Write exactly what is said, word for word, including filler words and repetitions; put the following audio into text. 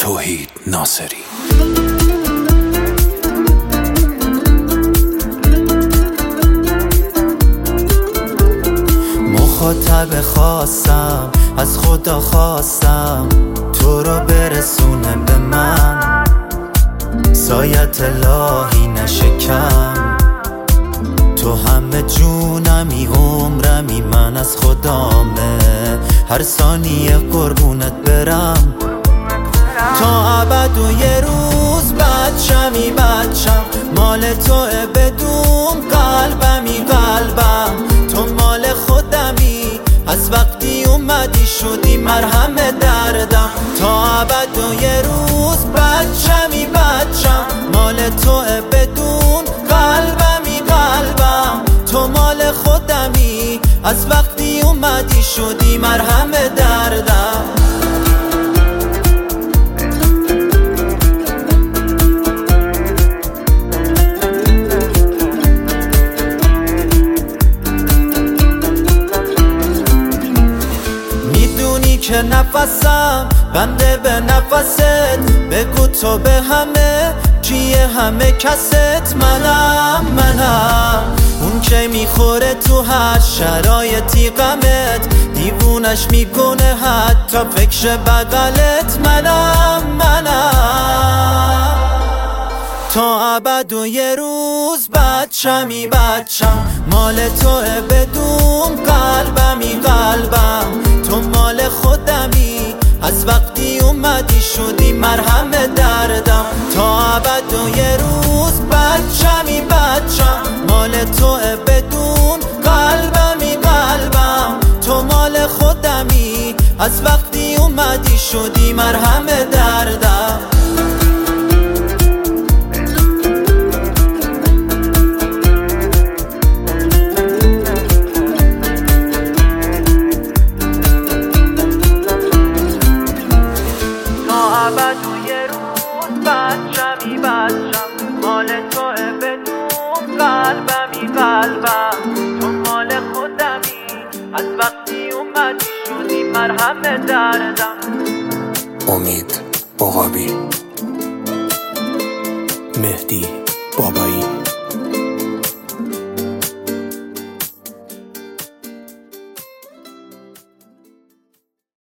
توحید ناصری. مخاطب خواستم، از خدا خواستم تو رو برسونه به من، سایت الهی نشکم. تو همه جونمی عمرمی، من از خدامه هر ثانیه قربونت برم. تا ابد و یه روز بچمی بچم، مال توه بدون قلبمی قلبم. تو مال خودمی، از وقتی اومدی شدی مرهم دردم. تا ابد و یه روز بچمی بچم، مال توه بدون قلبمی قلبم. تو مال خودمی، از وقتی اومدی شدی مرهم دردم. که نفسم بنده به نفست، بگو تو به همه کیه همه کست. منم منم اون که میخوره تو هر شرایطی غمت، دیوونش میکنه حتی فکر بغلت. منم منم تا ابد و یه روز بچمی بچم، مال توه بدون قلبمی قلبم. تو مال خودمی، از وقتی اومدی شدی مرهم دردم. تا ابد و یه روز بچمی بچم، مال توه بدون قلبمی قلبم. تو مال خودمی، از وقتی اومدی شدی مرهم دردم. ابد و یه روز بچمی بچم، مال توه بدون قلبمی قلبم. تو مال خودمی، از وقتی اومدی شدی مرهم دردم. امید عقابی، مهدی بابایی.